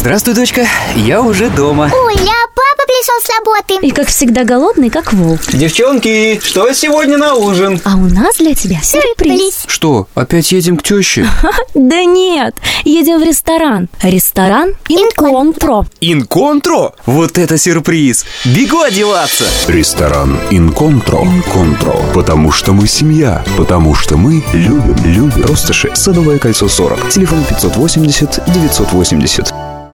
Здравствуй, дочка, я уже дома. Ой, папа пришел с работы. И, как всегда, голодный, как волк. Девчонки, что сегодня на ужин? А у нас для тебя сюрприз. Что, опять едем к теще? Да нет, едем в ресторан. Ресторан Инконтро. Инконтро? Вот это сюрприз! Бегу одеваться! Ресторан Инконтро. Инконтро. Потому что мы семья. Потому что мы любим. Ростоше, Садовое кольцо 40. Телефон 580 980.